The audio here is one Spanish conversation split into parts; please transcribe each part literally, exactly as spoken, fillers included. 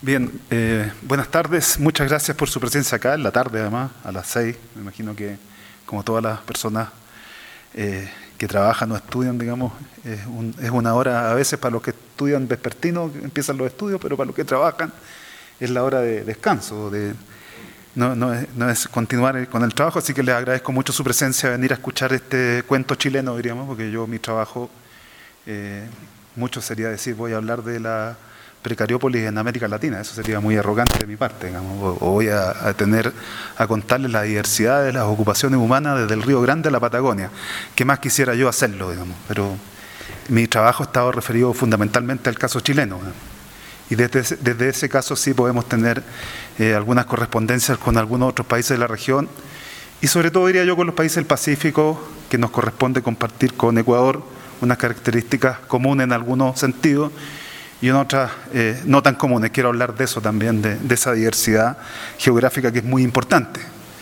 Bien, eh, buenas tardes, muchas gracias por su presencia acá, en la tarde además, a las seis. Me imagino que, como todas las personas eh, que trabajan o estudian, digamos, es, un, es una hora, a veces para los que estudian vespertino empiezan los estudios, pero para los que trabajan es la hora de descanso, de, no, no, es, no es continuar con el trabajo, así que les agradezco mucho su presencia, venir a escuchar este cuento chileno, diríamos, porque yo mi trabajo, eh, mucho sería decir, voy a hablar de la precariópolis en América Latina, eso sería muy arrogante de mi parte, digamos, o, o voy a, a tener a contarles la diversidad de las ocupaciones humanas desde el Río Grande a la Patagonia, que más quisiera yo hacerlo, digamos, pero mi trabajo ha estado referido fundamentalmente al caso chileno, digamos, y desde ese, desde ese caso sí podemos tener eh, algunas correspondencias con algunos otros países de la región, y sobre todo diría yo con los países del Pacífico, que nos corresponde compartir con Ecuador unas características comunes en algunos sentidos, y en otras eh, no tan comunes. Quiero hablar de eso también, de, de esa diversidad geográfica que es muy importante.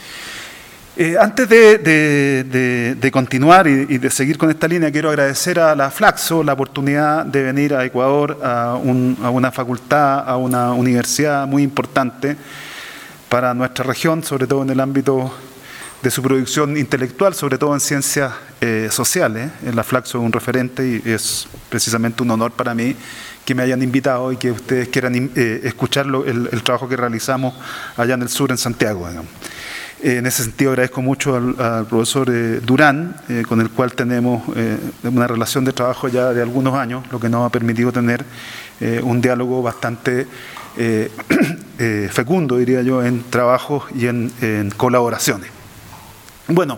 Eh, antes de, de, de, de continuar y, y de seguir con esta línea, quiero agradecer a la Flaxo la oportunidad de venir a Ecuador, a, un, a una facultad, a una universidad muy importante para nuestra región, sobre todo en el ámbito de su producción intelectual, sobre todo en ciencias eh, sociales. La Flaxo es un referente y es precisamente un honor para mí que me hayan invitado y que ustedes quieran eh, escuchar lo, el, el trabajo que realizamos allá en el sur, en Santiago. Eh, en ese sentido agradezco mucho al, al profesor eh, Durán, eh, con el cual tenemos eh, una relación de trabajo ya de algunos años, lo que nos ha permitido tener eh, un diálogo bastante eh, eh, fecundo, diría yo, en trabajos y en, en colaboraciones. Bueno,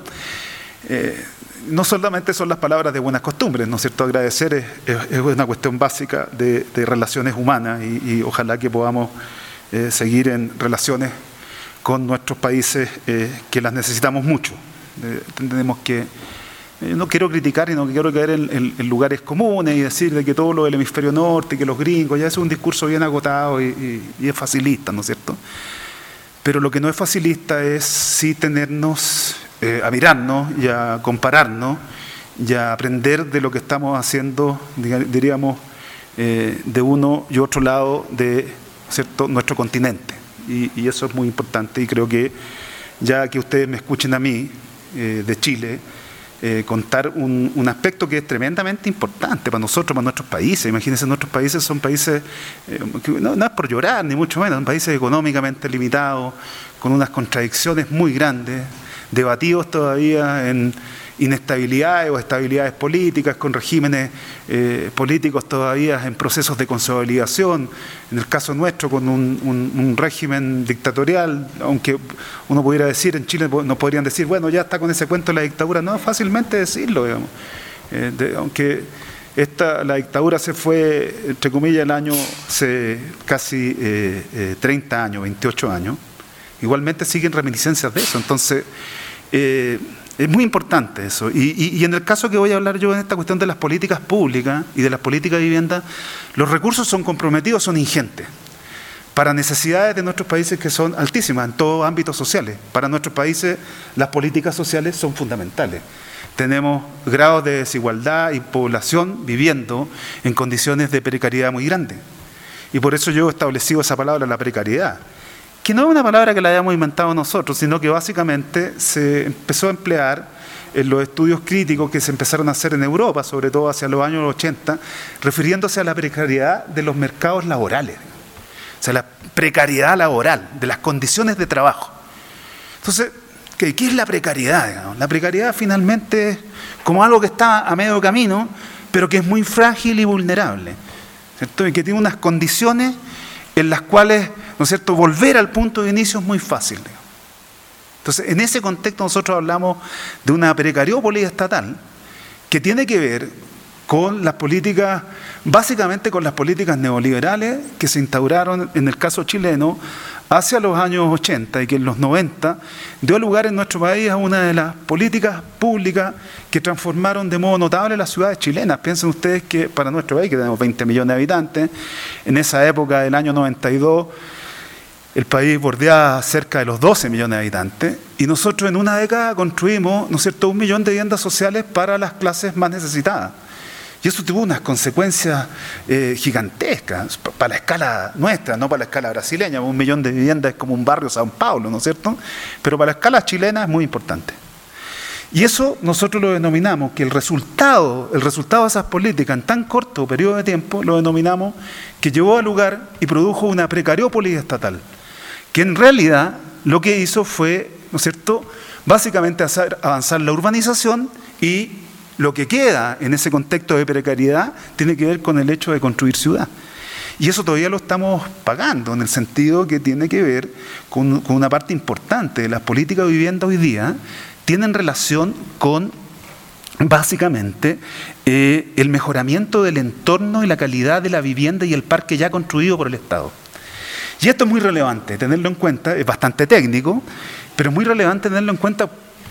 eh, no solamente son las palabras de buenas costumbres, ¿no es cierto? Agradecer es, es, es una cuestión básica de, de relaciones humanas y, y ojalá que podamos eh, seguir en relaciones con nuestros países eh, que las necesitamos mucho. Eh, tenemos que, eh, no quiero criticar y no quiero caer en, en, en lugares comunes y decir de que todo lo del hemisferio norte, que los gringos, ya es un discurso bien agotado y, y, y es facilista, ¿no es cierto? Pero lo que no es facilista es sí tenernos Eh, a mirarnos y a compararnos y a aprender de lo que estamos haciendo, diríamos, eh, de uno y otro lado de, ¿cierto?, nuestro continente. Y, y eso es muy importante y creo que ya que ustedes me escuchen a mí, eh, de Chile, eh, contar un, un aspecto que es tremendamente importante para nosotros, para nuestros países. Imagínense, nuestros países son países, eh, que no, no es por llorar, ni mucho menos, son países económicamente limitados, con unas contradicciones muy grandes, debatidos todavía en inestabilidades o estabilidades políticas, con regímenes eh, políticos todavía en procesos de consolidación, en el caso nuestro con un, un, un régimen dictatorial, aunque uno pudiera decir, en Chile nos podrían decir, bueno, ya está con ese cuento de la dictadura, no es fácilmente decirlo, digamos, eh, de, aunque esta, la dictadura se fue, entre comillas, el año, hace casi eh, eh, treinta años, veintiocho años, igualmente siguen reminiscencias de eso, entonces eh, es muy importante eso. Y, y, y en el caso que voy a hablar yo en esta cuestión de las políticas públicas y de las políticas de vivienda, los recursos son comprometidos, son ingentes, para necesidades de nuestros países que son altísimas en todos ámbitos sociales. Para nuestros países las políticas sociales son fundamentales. Tenemos grados de desigualdad y población viviendo en condiciones de precariedad muy grandes. Y por eso yo he establecido esa palabra, la precariedad, que no es una palabra que la hayamos inventado nosotros, sino que básicamente se empezó a emplear en los estudios críticos que se empezaron a hacer en Europa, sobre todo hacia los años ochenta, refiriéndose a la precariedad de los mercados laborales, o sea, la precariedad laboral, de las condiciones de trabajo. Entonces, ¿qué, qué es la precariedad? Digamos? La precariedad finalmente es como algo que está a medio camino, pero que es muy frágil y vulnerable, ¿cierto? Y que tiene unas condiciones en las cuales, ¿no es cierto?, volver al punto de inicio es muy fácil. Entonces, en ese contexto nosotros hablamos de una precariópolis estatal que tiene que ver con las políticas, básicamente con las políticas neoliberales que se instauraron en el caso chileno hacia los años ochenta y que en los noventa dio lugar en nuestro país a una de las políticas públicas que transformaron de modo notable las ciudades chilenas. Piensen ustedes que para nuestro país, que tenemos veinte millones de habitantes, en esa época del año noventa y dos, el país bordeaba cerca de los doce millones de habitantes y nosotros en una década construimos, ¿no es cierto?, un millón de viviendas sociales para las clases más necesitadas. Y eso tuvo unas consecuencias eh, gigantescas para la escala nuestra, no para la escala brasileña. Un millón de viviendas es como un barrio Sao Paulo, ¿no es cierto? Pero para la escala chilena es muy importante. Y eso nosotros lo denominamos, que el resultado, el resultado de esas políticas en tan corto periodo de tiempo, lo denominamos que llevó al lugar y produjo una precariópolis estatal, que en realidad lo que hizo fue, ¿no es cierto?, básicamente hacer avanzar la urbanización, y lo que queda en ese contexto de precariedad tiene que ver con el hecho de construir ciudad. Y eso todavía lo estamos pagando, en el sentido que tiene que ver con, con una parte importante de las políticas de vivienda hoy día, tienen relación con básicamente eh, el mejoramiento del entorno y la calidad de la vivienda y el parque ya construido por el Estado. Y esto es muy relevante tenerlo en cuenta, es bastante técnico, pero es muy relevante tenerlo en cuenta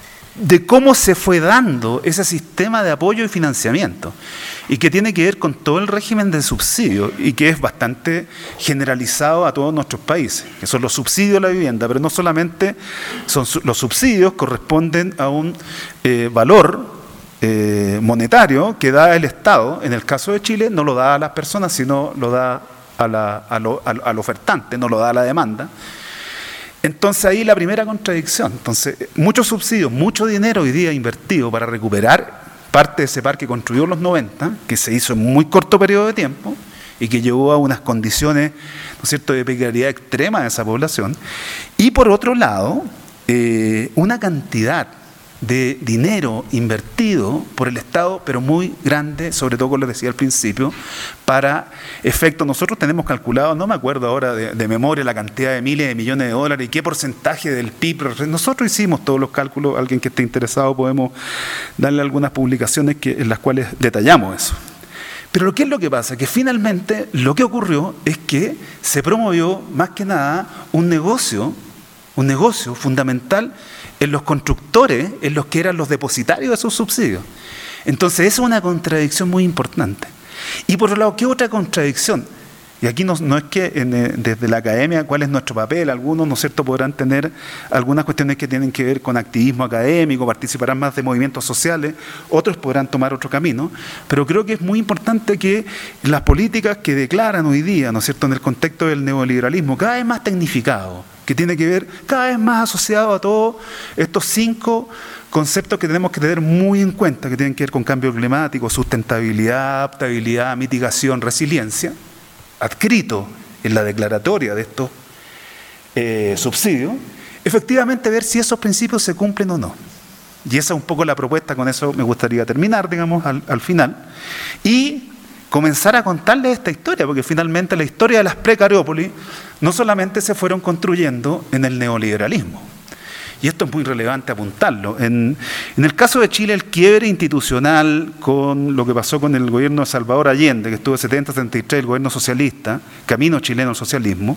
de cómo se fue dando ese sistema de apoyo y financiamiento, y que tiene que ver con todo el régimen de subsidios, y que es bastante generalizado a todos nuestros países, que son los subsidios a la vivienda, pero no solamente son los subsidios, corresponden a un eh, valor eh, monetario que da el Estado. En el caso de Chile no lo da a las personas, sino lo da a la, a lo, a, al ofertante, no lo da a la demanda. Entonces ahí la primera contradicción. Entonces, muchos subsidios, mucho dinero hoy día invertido para recuperar parte de ese parque construido en los noventa, que se hizo en muy corto periodo de tiempo y que llevó a unas condiciones, ¿no es cierto?, de precariedad extrema de esa población. Y por otro lado, eh, una cantidad de dinero invertido por el Estado, pero muy grande, sobre todo, como les decía al principio, para efectos. Nosotros tenemos calculado, no me acuerdo ahora de, de memoria, la cantidad de miles de millones de dólares y qué porcentaje del P I B. Nosotros hicimos todos los cálculos. Alguien que esté interesado podemos darle algunas publicaciones que, en las cuales detallamos eso. Pero ¿qué es lo que pasa? Que finalmente lo que ocurrió es que se promovió más que nada un negocio, un negocio fundamental en los constructores, en los que eran los depositarios de esos subsidios. Entonces, esa es una contradicción muy importante. Y por otro lado, ¿qué otra contradicción? Y aquí no, no es que en, eh, desde la academia, ¿cuál es nuestro papel? Algunos, ¿no es cierto?, podrán tener algunas cuestiones que tienen que ver con activismo académico, participarán más de movimientos sociales, otros podrán tomar otro camino, pero creo que es muy importante que las políticas que declaran hoy día, ¿no es cierto?, en el contexto del neoliberalismo, cada vez más tecnificado, que tiene que ver cada vez más asociado a todos estos cinco conceptos que tenemos que tener muy en cuenta, que tienen que ver con cambio climático, sustentabilidad, adaptabilidad, mitigación, resiliencia, adscrito en la declaratoria de estos eh, subsidios, efectivamente ver si esos principios se cumplen o no. Y esa es un poco la propuesta, con eso me gustaría terminar, digamos, al, al final, y comenzar a contarles esta historia, porque finalmente la historia de las precariópolis no solamente se fueron construyendo en el neoliberalismo, y esto es muy relevante apuntarlo. En, en el caso de Chile, el quiebre institucional con lo que pasó con el gobierno de Salvador Allende, que estuvo setenta a setenta y tres, el gobierno socialista, camino chileno al socialismo,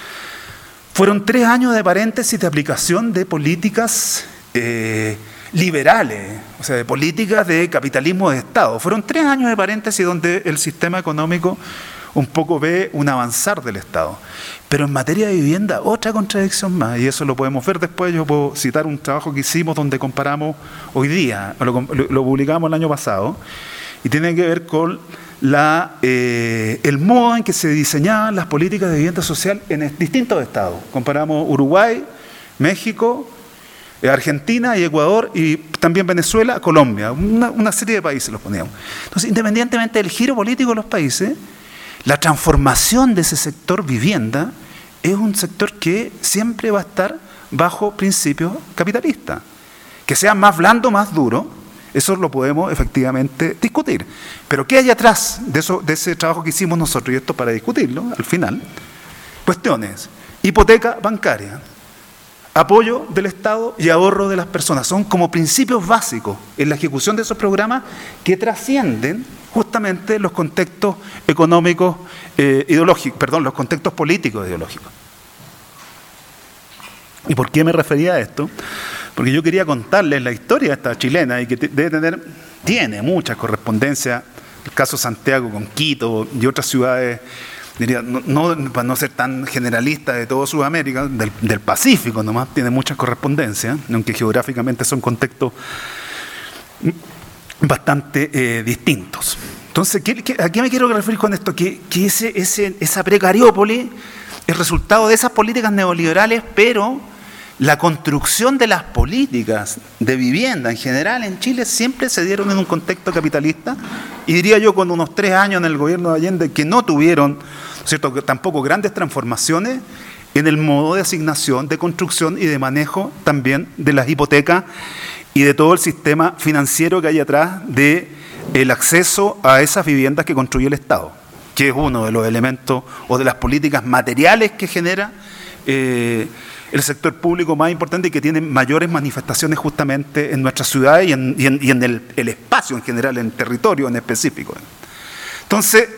fueron tres años de paréntesis de aplicación de políticas eh, liberales, o sea, de políticas de capitalismo de Estado. Fueron tres años de paréntesis donde el sistema económico un poco ve un avanzar del Estado. Pero en materia de vivienda, otra contradicción más, y eso lo podemos ver después. Yo puedo citar un trabajo que hicimos donde comparamos hoy día, lo, lo, lo publicamos el año pasado, y tiene que ver con la, eh, el modo en que se diseñaban las políticas de vivienda social en distintos estados. Comparamos Uruguay, México, Argentina y Ecuador, y también Venezuela, Colombia, una, una serie de países los poníamos. Entonces, independientemente del giro político de los países, la transformación de ese sector vivienda es un sector que siempre va a estar bajo principios capitalistas. Que sea más blando, más duro, eso lo podemos efectivamente discutir. Pero ¿qué hay atrás de, eso, de ese trabajo que hicimos nosotros? Y esto para discutirlo, al final, cuestiones: hipoteca bancaria, apoyo del Estado y ahorro de las personas. Son como principios básicos en la ejecución de esos programas que trascienden justamente los contextos económicos eh, ideológicos, perdón, los contextos políticos ideológicos. ¿Y por qué me refería a esto? Porque yo quería contarles la historia de esta chilena, y que debe tener, tiene mucha correspondencia, el caso Santiago con Quito y otras ciudades, diría, no, no, para no ser tan generalista, de toda Sudamérica, del, del Pacífico nomás, tiene muchas correspondencias, aunque geográficamente son contextos bastante eh, distintos. Entonces, ¿qué, qué, ¿a qué me quiero referir con esto? Que, que ese, ese, esa precariópolis es resultado de esas políticas neoliberales, pero la construcción de las políticas de vivienda en general en Chile siempre se dieron en un contexto capitalista, y diría yo con unos tres años en el gobierno de Allende que no tuvieron, ¿cierto?, tampoco grandes transformaciones en el modo de asignación, de construcción y de manejo también de las hipotecas y de todo el sistema financiero que hay atrás del acceso a esas viviendas que construye el Estado, que es uno de los elementos o de las políticas materiales que genera eh, el sector público más importante y que tiene mayores manifestaciones justamente en nuestras ciudades y en, y en, y en el, el espacio en general, en el territorio en específico. Entonces,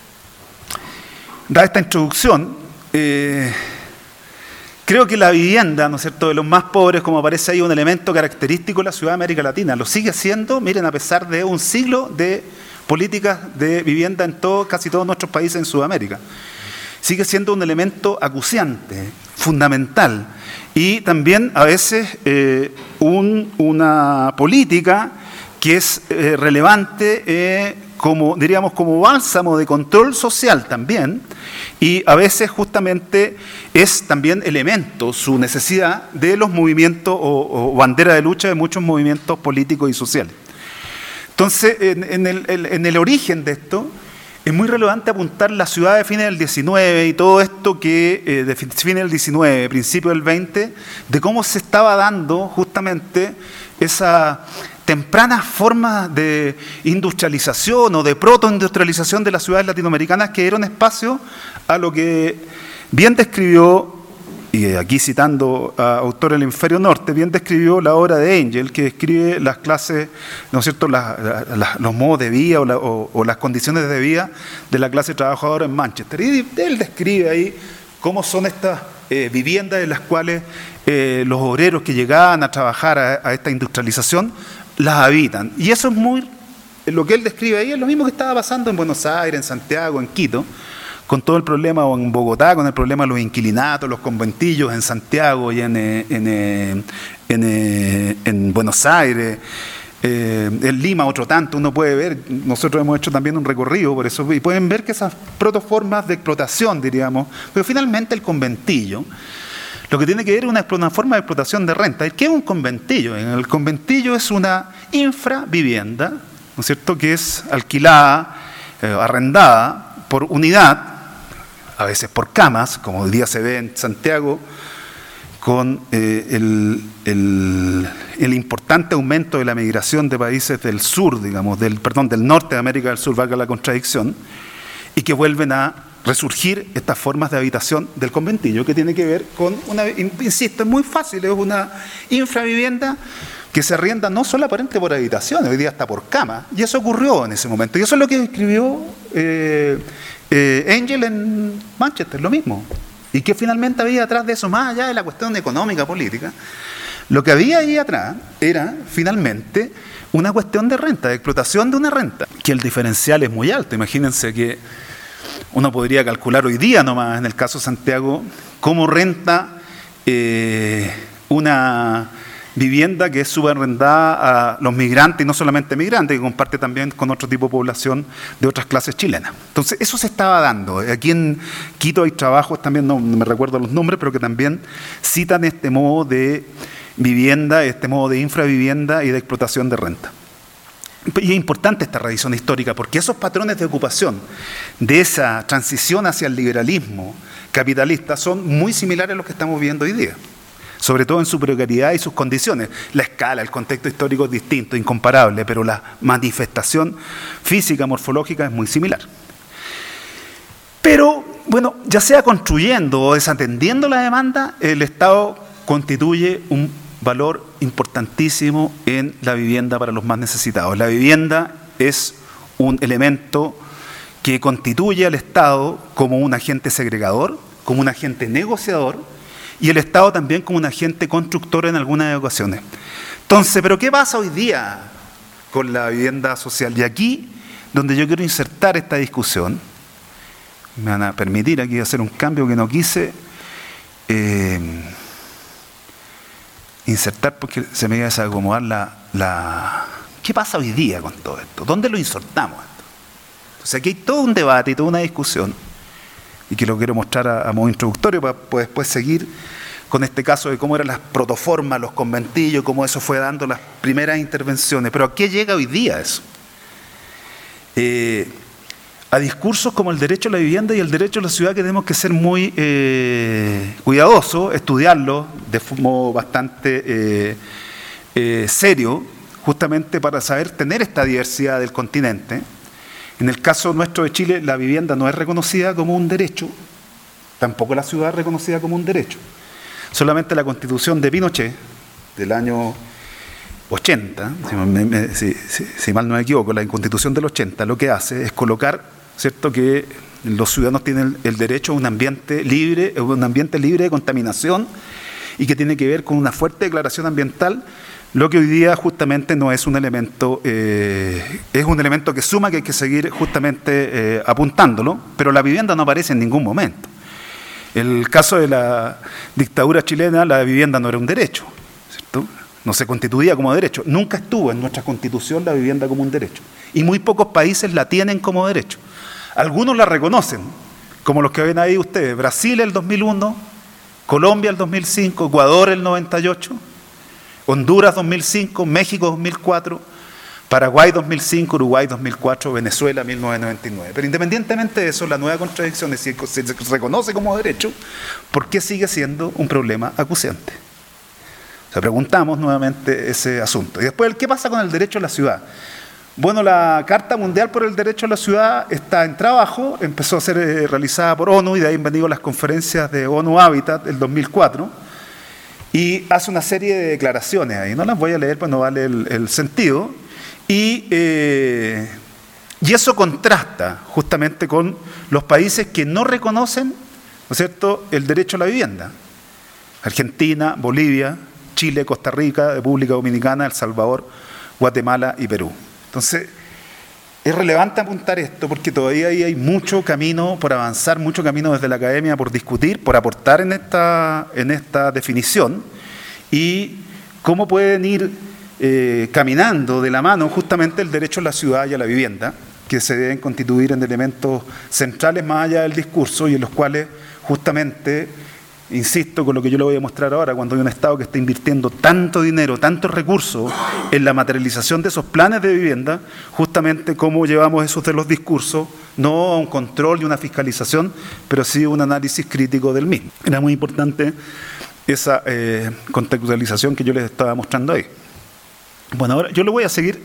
dada esta introducción, eh, creo que la vivienda, ¿no es cierto?, de los más pobres, como aparece ahí, un elemento característico de la ciudad de América Latina. Lo sigue siendo, miren, a pesar de un siglo de políticas de vivienda en todo, casi todos nuestros países en Sudamérica. Sigue siendo un elemento acuciante, fundamental, y también a veces eh, un, una política que es eh, relevante eh, como, diríamos, como bálsamo de control social también, y a veces justamente es también elemento, su necesidad, de los movimientos o, o bandera de lucha de muchos movimientos políticos y sociales. Entonces, en, en, el, en el origen de esto, es muy relevante apuntar la ciudad de fines del diecinueve y todo esto que, eh, de fines del diecinueve, principio del veinte, de cómo se estaba dando justamente esa tempranas formas de industrialización o de protoindustrialización de las ciudades latinoamericanas que dieron espacio a lo que bien describió, y aquí citando a autor del Hemisferio Norte, bien describió la obra de Engel, que describe las clases, ¿no es cierto?, las, las, los modos de vida o, la, o, o las condiciones de vida de la clase trabajadora en Manchester. Y él describe ahí cómo son estas eh, viviendas en las cuales eh, los obreros que llegaban a trabajar a, a esta industrialización las habitan. Y eso es muy, lo que él describe ahí es lo mismo que estaba pasando en Buenos Aires, en Santiago, en Quito, con todo el problema, o en Bogotá, con el problema de los inquilinatos, los conventillos, en Santiago y en, en, en, en, en Buenos Aires, eh, en Lima otro tanto. Uno puede ver, nosotros hemos hecho también un recorrido por eso, y pueden ver que esas protoformas de explotación, diríamos, pero finalmente el conventillo, lo que tiene que ver es una, una forma de explotación de renta. ¿Qué es un conventillo? El conventillo es una infravivienda, ¿no es cierto?, que es alquilada, eh, arrendada por unidad, a veces por camas, como hoy día se ve en Santiago, con eh, el, el, el importante aumento de la migración de países del sur, digamos, del, perdón, del norte de América del Sur, valga la contradicción, y que vuelven a resurgir estas formas de habitación del conventillo, que tiene que ver con una, insisto, es muy fácil, es una infravivienda que se arrienda no solamente por habitaciones, hoy día hasta por cama, y eso ocurrió en ese momento, y eso es lo que escribió eh, eh, Engel en Manchester, lo mismo, y que finalmente había atrás de eso, más allá de la cuestión económica, política, lo que había ahí atrás era finalmente una cuestión de renta, de explotación de una renta, que el diferencial es muy alto. Imagínense que uno podría calcular hoy día nomás, en el caso de Santiago, cómo renta eh, una vivienda que es subarrendada a los migrantes, y no solamente migrantes, que comparte también con otro tipo de población de otras clases chilenas. Entonces, eso se estaba dando. Aquí en Quito hay trabajos también, no, no me recuerdo los nombres, pero que también citan este modo de vivienda, este modo de infravivienda y de explotación de renta. Y es importante esta revisión histórica, porque esos patrones de ocupación de esa transición hacia el liberalismo capitalista son muy similares a los que estamos viendo hoy día, sobre todo en su precariedad y sus condiciones. La escala, el contexto histórico es distinto, incomparable, pero la manifestación física, morfológica es muy similar. Pero, bueno, ya sea construyendo o desatendiendo la demanda, el Estado constituye un valor importantísimo en la vivienda para los más necesitados. La vivienda es un elemento que constituye al Estado como un agente segregador, como un agente negociador, y el Estado también como un agente constructor en algunas ocasiones. Entonces, ¿pero qué pasa hoy día con la vivienda social? Y aquí, donde yo quiero insertar esta discusión, me van a permitir aquí hacer un cambio que no quise eh, insertar porque se me iba a desacomodar la, la... ¿Qué pasa hoy día con todo esto? ¿Dónde lo insertamos esto? Entonces aquí hay todo un debate y toda una discusión, y que lo quiero mostrar a, a modo introductorio para pues, después seguir con este caso de cómo eran las protoformas, los conventillos, cómo eso fue dando las primeras intervenciones. Pero ¿a qué llega hoy día eso? Eh, a discursos como el derecho a la vivienda y el derecho a la ciudad que tenemos que ser muy eh, cuidadosos, estudiarlos de modo bastante eh, eh, serio, justamente para saber tener esta diversidad del continente. En el caso nuestro de Chile, la vivienda no es reconocida como un derecho, tampoco la ciudad es reconocida como un derecho. Solamente la Constitución de Pinochet, del año ochenta, si, me, me, si, si, si mal no me equivoco, la Constitución del ochenta lo que hace es colocar, ¿cierto?, que los ciudadanos tienen el, el derecho a un ambiente libre, un ambiente libre de contaminación, y que tiene que ver con una fuerte declaración ambiental, lo que hoy día justamente no es un elemento, eh, es un elemento que suma, que hay que seguir justamente eh, apuntándolo, pero la vivienda no aparece en ningún momento. El caso de la dictadura chilena, la vivienda no era un derecho, ¿cierto? No se constituía como derecho. Nunca estuvo en nuestra Constitución la vivienda como un derecho. Y muy pocos países la tienen como derecho. Algunos la reconocen, como los que ven ahí ustedes. Brasil el dos mil uno, Colombia el dos mil cinco, Ecuador el noventa y ocho, Honduras dos mil cinco, México dos mil cuatro, Paraguay dos mil cinco, Uruguay dos mil cuatro, Venezuela mil novecientos noventa y nueve. Pero independientemente de eso, la nueva contradicción es si se reconoce como derecho, ¿por qué sigue siendo un problema acuciante? O sea, preguntamos nuevamente ese asunto. Y después, ¿qué pasa con el derecho a la ciudad? Bueno, la Carta Mundial por el Derecho a la Ciudad está en trabajo, empezó a ser eh, realizada por ONU, y de ahí han venido las conferencias de ONU Habitat del dos mil cuatro, y hace una serie de declaraciones ahí. No las voy a leer, pues no vale el, el sentido. Y, eh, y eso contrasta justamente con los países que no reconocen, ¿no es cierto?, el derecho a la vivienda. Argentina, Bolivia, Chile, Costa Rica, República Dominicana, El Salvador, Guatemala y Perú. Entonces, es relevante apuntar esto porque todavía hay mucho camino por avanzar, mucho camino desde la academia por discutir, por aportar en esta, en esta definición, y cómo pueden ir Eh, caminando de la mano justamente el derecho a la ciudad y a la vivienda, que se deben constituir en elementos centrales más allá del discurso, y en los cuales justamente, insisto con lo que yo le voy a mostrar ahora, cuando hay un Estado que está invirtiendo tanto dinero, tantos recursos en la materialización de esos planes de vivienda, justamente cómo llevamos esos de los discursos, no a un control y una fiscalización, pero sí un análisis crítico del mismo. Era muy importante esa eh, contextualización que yo les estaba mostrando ahí. Bueno, ahora yo le voy a seguir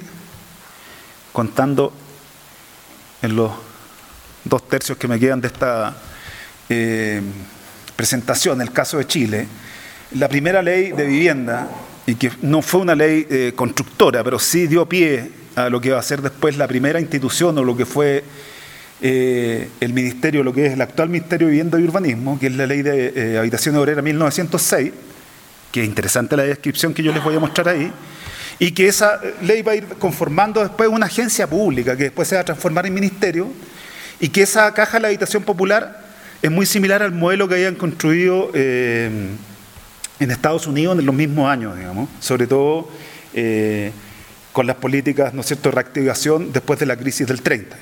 contando en los dos tercios que me quedan de esta eh, presentación, el caso de Chile. La primera ley de vivienda, y que no fue una ley eh, constructora, pero sí dio pie a lo que va a ser después la primera institución, o lo que fue eh, el ministerio, lo que es el actual Ministerio de Vivienda y Urbanismo, que es la ley de eh, Habitación Obrera mil novecientos seis, que es interesante la descripción que yo les voy a mostrar ahí, y que esa ley va a ir conformando después una agencia pública que después se va a transformar en ministerio, y que esa caja de la habitación popular es muy similar al modelo que habían construido eh, en Estados Unidos en los mismos años, digamos, sobre todo eh, con las políticas, ¿no es cierto?, de reactivación después de la crisis del treinta.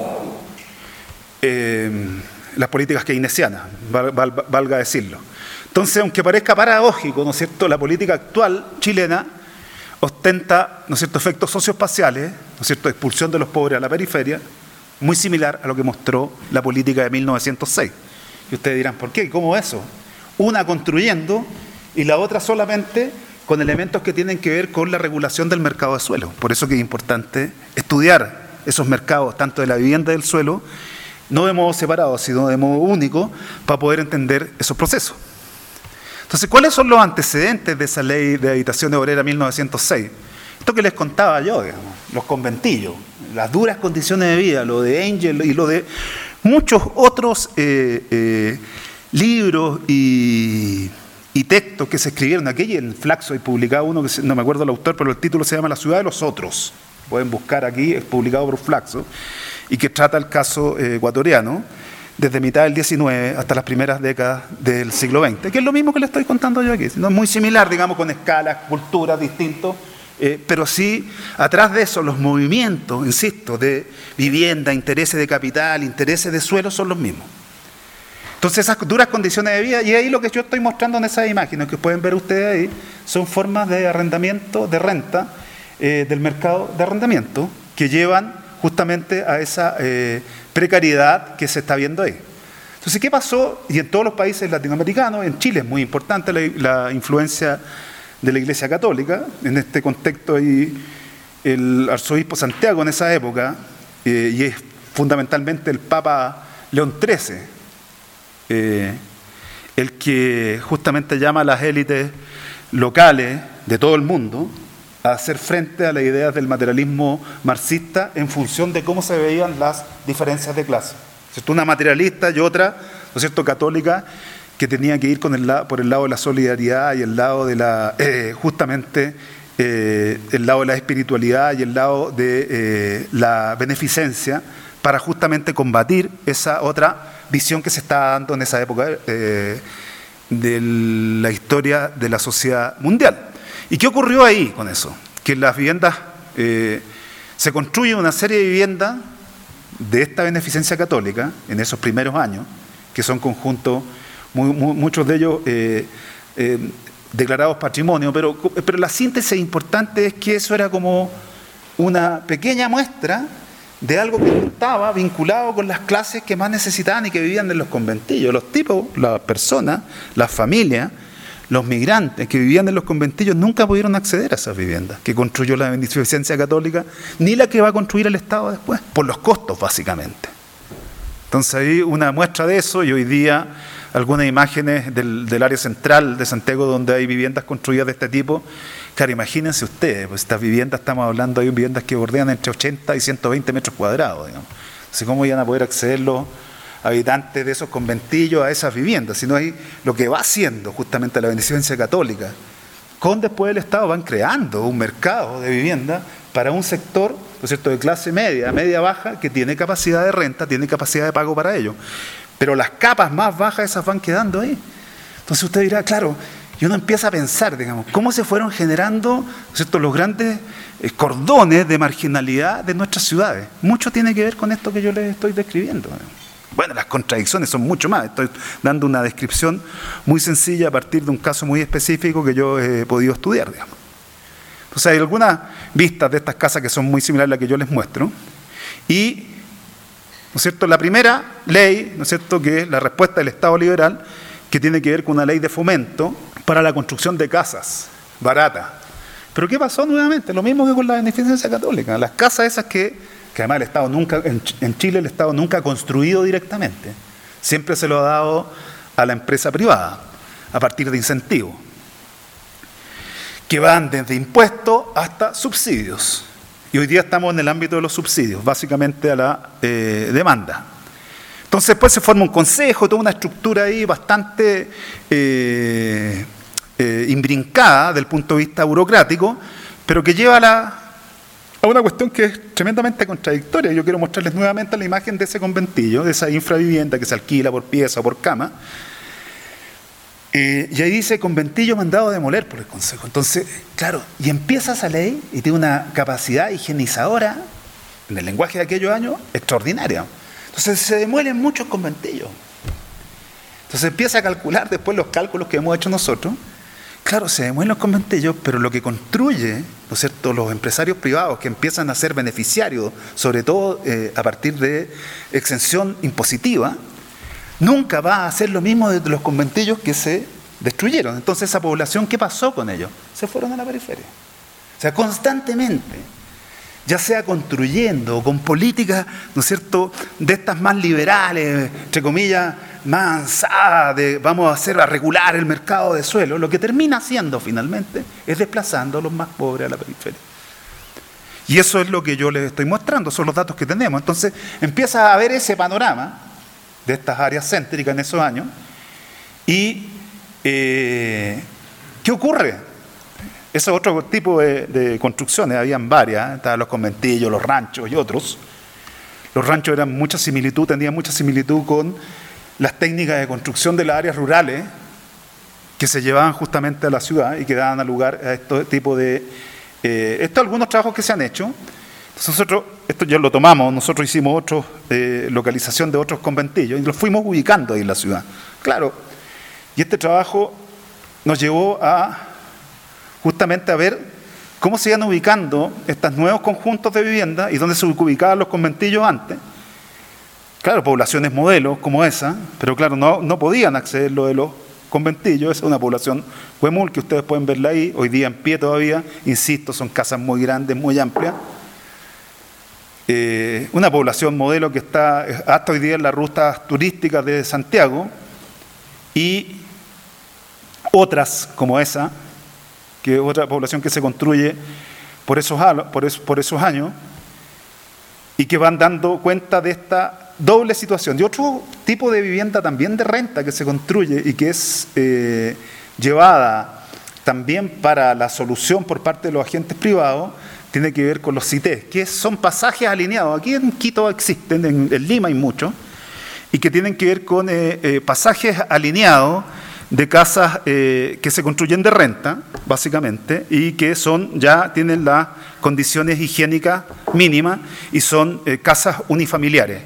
Eh, las políticas keynesianas, val, val, valga decirlo. Entonces, aunque parezca paradójico, ¿no es cierto?, la política actual chilena ostenta, ¿no es cierto?, efectos socioespaciales, ¿no es cierto?, expulsión de los pobres a la periferia, muy similar a lo que mostró la política de mil novecientos seis. Y ustedes dirán, ¿por qué? ¿Cómo eso? Una construyendo y la otra solamente con elementos que tienen que ver con la regulación del mercado de suelo. Por eso que es importante estudiar esos mercados, tanto de la vivienda y del suelo, no de modo separado, sino de modo único, para poder entender esos procesos. Entonces, ¿cuáles son los antecedentes de esa ley de habitación obrera mil novecientos seis? Esto que les contaba yo, digamos, los conventillos, las duras condiciones de vida, lo de Angel y lo de muchos otros eh, eh, libros y, y textos que se escribieron aquí en Flaxo, y publicado uno, que se, no me acuerdo el autor, pero el título se llama La ciudad de los otros. Pueden buscar aquí, es publicado por Flaxo, y que trata el caso eh, ecuatoriano, desde mitad del diecinueve hasta las primeras décadas del siglo veinte, que es lo mismo que le estoy contando yo aquí, no es muy similar, digamos, con escalas, culturas distintos, Eh, pero sí, atrás de eso, los movimientos, insisto, de vivienda, intereses de capital, intereses de suelo son los mismos. Entonces esas duras condiciones de vida, y ahí lo que yo estoy mostrando en esas imágenes, que pueden ver ustedes ahí, son formas de arrendamiento, de renta, eh, del mercado de arrendamiento, que llevan justamente a esa eh, precariedad que se está viendo ahí. Entonces, ¿qué pasó? Y en todos los países latinoamericanos, en Chile es muy importante la, la influencia de la Iglesia Católica, en este contexto ahí el arzobispo Santiago en esa época, eh, y es fundamentalmente el Papa León trece, eh, el que justamente llama a las élites locales de todo el mundo a hacer frente a las ideas del materialismo marxista en función de cómo se veían las diferencias de clase. ¿Cierto? Una materialista y otra, ¿no es cierto?, católica, que tenía que ir con el, por el lado de la solidaridad y el lado de la, eh, justamente, eh, el lado de la espiritualidad y el lado de eh, la beneficencia, para justamente combatir esa otra visión que se estaba dando en esa época eh, de la historia de la sociedad mundial. ¿Y qué ocurrió ahí con eso? Que en las viviendas, eh, se construye una serie de viviendas de esta beneficencia católica en esos primeros años, que son conjuntos, muy, muy, muchos de ellos eh, eh, declarados patrimonio, pero, pero la síntesis importante es que eso era como una pequeña muestra de algo que estaba vinculado con las clases que más necesitaban y que vivían en los conventillos. Los tipos, las personas, las familias, los migrantes que vivían en los conventillos nunca pudieron acceder a esas viviendas que construyó la beneficencia católica, ni la que va a construir el Estado después, por los costos básicamente. Entonces hay una muestra de eso, y hoy día algunas imágenes del, del área central de Santiago donde hay viviendas construidas de este tipo. Claro, imagínense ustedes, pues estas viviendas, estamos hablando de viviendas que bordean entre ochenta y ciento veinte metros cuadrados, digamos. Entonces, ¿cómo iban a poder acceder los habitantes de esos conventillos a esas viviendas? Sino ahí lo que va haciendo justamente la beneficencia católica, con después el Estado van creando un mercado de vivienda para un sector, ¿no es cierto?, de clase media, media baja, que tiene capacidad de renta, tiene capacidad de pago para ello. Pero las capas más bajas, esas van quedando ahí. Entonces usted dirá, claro, y uno empieza a pensar, digamos, cómo se fueron generando, ¿no es cierto?, los grandes eh, cordones de marginalidad de nuestras ciudades. Mucho tiene que ver con esto que yo les estoy describiendo. Bueno, las contradicciones son mucho más. Estoy dando una descripción muy sencilla a partir de un caso muy específico que yo he podido estudiar, digamos. Entonces hay algunas vistas de estas casas que son muy similares a las que yo les muestro. Y, ¿no es cierto?, la primera ley, ¿no es cierto?, que es la respuesta del Estado liberal, que tiene que ver con una ley de fomento para la construcción de casas baratas. Pero ¿qué pasó nuevamente? Lo mismo que con la beneficencia católica. Las casas esas que, que además el Estado nunca, en, en Chile el Estado nunca ha construido directamente. Siempre se lo ha dado a la empresa privada, a partir de incentivos, que van desde impuestos hasta subsidios. Y hoy día estamos en el ámbito de los subsidios, básicamente a la eh, demanda. Entonces después se forma un consejo, toda una estructura ahí bastante eh, eh, imbrincada desde el punto de vista burocrático, pero que lleva a, la, a una cuestión que es tremendamente contradictoria. Yo quiero mostrarles nuevamente la imagen de ese conventillo, de esa infravivienda que se alquila por pieza o por cama. Eh, y ahí dice conventillo mandado a demoler por el Consejo. Entonces, claro, y empieza esa ley y tiene una capacidad higienizadora, en el lenguaje de aquellos años, extraordinaria. Entonces se demuelen muchos conventillos. Entonces empieza a calcular después los cálculos que hemos hecho nosotros. Claro, se demuelen los conventillos, pero lo que construye, ¿no es cierto?, los empresarios privados que empiezan a ser beneficiarios, sobre todo eh, a partir de exención impositiva, nunca va a hacer lo mismo de los conventillos que se destruyeron. Entonces esa población, ¿qué pasó con ellos? Se fueron a la periferia. O sea, constantemente, ya sea construyendo o con políticas, ¿no es cierto?, de estas más liberales, entre comillas, más avanzadas, de vamos a hacer a regular el mercado de suelo, lo que termina haciendo finalmente es desplazando a los más pobres a la periferia. Y eso es lo que yo les estoy mostrando, son los datos que tenemos. Entonces empieza a ver ese panorama de estas áreas céntricas en esos años. Y eh, ¿qué ocurre? Ese otro tipo de, de construcciones, habían varias, ¿eh? Estaban los conventillos, los ranchos y otros. Los ranchos eran mucha similitud, tenían mucha similitud con las técnicas de construcción de las áreas rurales que se llevaban justamente a la ciudad y que daban lugar a este tipo de Eh, estos algunos trabajos que se han hecho. Entonces nosotros, esto ya lo tomamos, nosotros hicimos otra eh, localización de otros conventillos y los fuimos ubicando ahí en la ciudad. Claro, y este trabajo nos llevó a justamente a ver cómo se iban ubicando estos nuevos conjuntos de vivienda y dónde se ubicaban los conventillos antes. Claro, poblaciones modelos como esa, pero claro, no, no podían acceder lo de los conventillos. Esa es una población huemul que ustedes pueden verla ahí, hoy día en pie todavía, insisto, son casas muy grandes, muy amplias. Eh, una población modelo que está hasta hoy día en las rutas turísticas de Santiago y otras como esa, que es otra población que se construye por esos, por esos, por esos años y que van dando cuenta de esta doble situación. Y otro tipo de vivienda también de renta que se construye y que es eh, llevada también para la solución por parte de los agentes privados, tiene que ver con los C I T E, que son pasajes alineados. Aquí en Quito existen, en, en Lima hay muchos, y que tienen que ver con eh, eh, pasajes alineados de casas eh, que se construyen de renta, básicamente, y que son ya tienen las condiciones higiénicas mínimas y son eh, casas unifamiliares.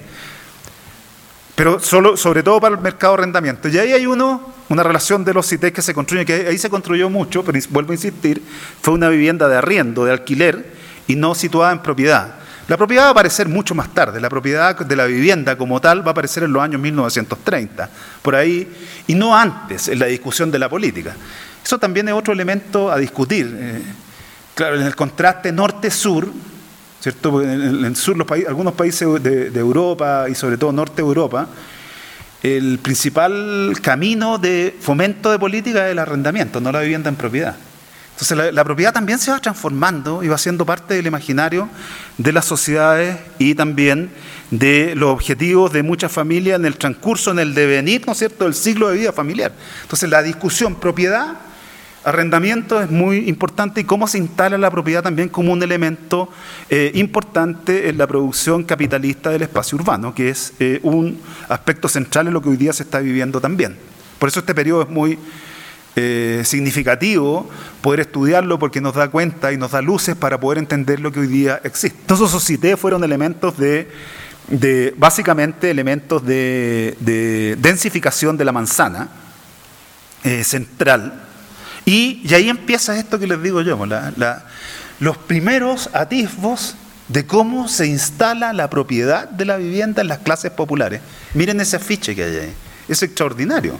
Pero solo, sobre todo para el mercado de arrendamiento. Y ahí hay uno, una relación de los C I T E que se construyen, que ahí se construyó mucho, pero vuelvo a insistir, fue una vivienda de arriendo, de alquiler, y no situada en propiedad. La propiedad va a aparecer mucho más tarde, la propiedad de la vivienda como tal va a aparecer en los años mil novecientos treinta, por ahí, y no antes, en la discusión de la política. Eso también es otro elemento a discutir. Eh, claro, en el contraste norte-sur, ¿cierto? En el sur, los países, algunos países de, de Europa y sobre todo norte de Europa, el principal camino de fomento de política es el arrendamiento, no la vivienda en propiedad. Entonces la, la propiedad también se va transformando y va siendo parte del imaginario de las sociedades y también de los objetivos de muchas familias en el transcurso, en el devenir, ¿no es cierto?, del ciclo de vida familiar. Entonces la discusión propiedad, arrendamiento es muy importante y cómo se instala la propiedad también como un elemento eh, importante en la producción capitalista del espacio urbano, que es eh, un aspecto central en lo que hoy día se está viviendo también. Por eso este periodo es muy eh, significativo poder estudiarlo porque nos da cuenta y nos da luces para poder entender lo que hoy día existe. Entonces esos C I T E fueron elementos de, de básicamente elementos de, de densificación de la manzana eh, central. Y, y ahí empieza esto que les digo yo, la, la, los primeros atisbos de cómo se instala la propiedad de la vivienda en las clases populares. Miren ese afiche que hay ahí, es extraordinario,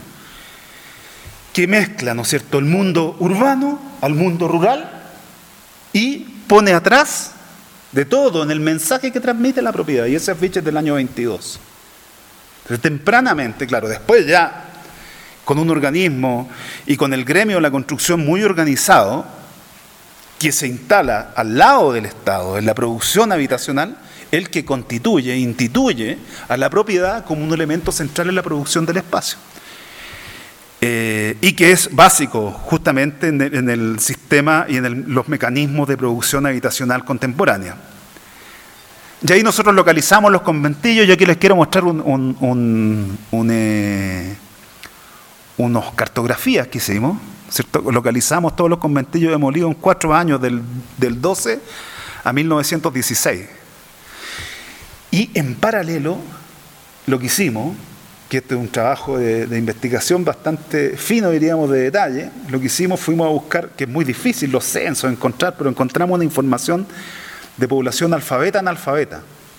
que mezcla, ¿no es cierto?, el mundo urbano al mundo rural y pone atrás de todo en el mensaje que transmite la propiedad. Y ese afiche es del año veintidós. Entonces, tempranamente, claro, después ya con un organismo y con el gremio de la construcción muy organizado, que se instala al lado del Estado en la producción habitacional, el que constituye, instituye a la propiedad como un elemento central en la producción del espacio. Eh, y que es básico justamente en el, en el sistema y en el, los mecanismos de producción habitacional contemporánea. Y ahí nosotros localizamos los conventillos. Yo aquí les quiero mostrar un... un, un, un eh, unas cartografías que hicimos, ¿cierto? Localizamos todos los conventillos demolidos en cuatro años, del, del doce a mil novecientos dieciséis. Y en paralelo, lo que hicimos, que este es un trabajo de, de investigación bastante fino, diríamos, de detalle, lo que hicimos fuimos a buscar, que es muy difícil los censos encontrar, pero encontramos una información de población alfabeta analfabeta.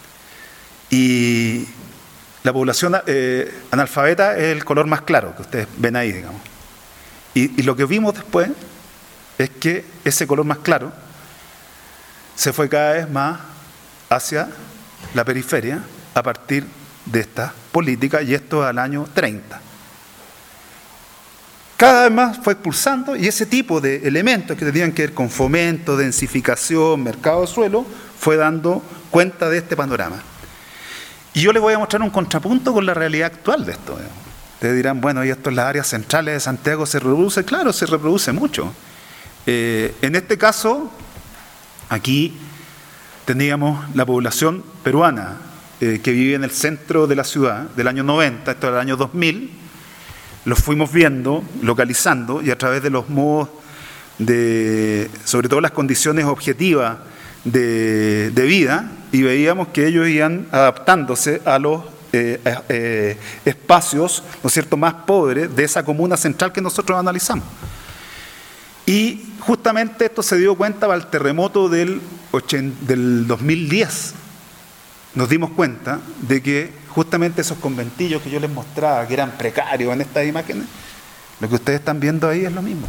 Y la población eh, analfabeta es el color más claro que ustedes ven ahí, digamos. Y, y lo que vimos después es que ese color más claro se fue cada vez más hacia la periferia a partir de esta política, y esto al año treinta. Cada vez más fue expulsando, y ese tipo de elementos que tenían que ver con fomento, densificación, mercado de suelo, fue dando cuenta de este panorama. Y yo les voy a mostrar un contrapunto con la realidad actual de esto. Ustedes dirán, bueno, ¿y esto en las áreas centrales de Santiago se reproduce? Claro, se reproduce mucho. Eh, en este caso, aquí teníamos la población peruana eh, que vivía en el centro de la ciudad del año noventa, esto era el año dos mil. Los fuimos viendo, localizando, y a través de los modos de, sobre todo las condiciones objetivas de, de vida, y veíamos que ellos iban adaptándose a los eh, eh, espacios, ¿no es cierto?, más pobres de esa comuna central que nosotros analizamos. Y justamente esto se dio cuenta para el terremoto del, del dos mil diez. Nos dimos cuenta de que justamente esos conventillos que yo les mostraba, que eran precarios en estas imágenes, lo que ustedes están viendo ahí es lo mismo.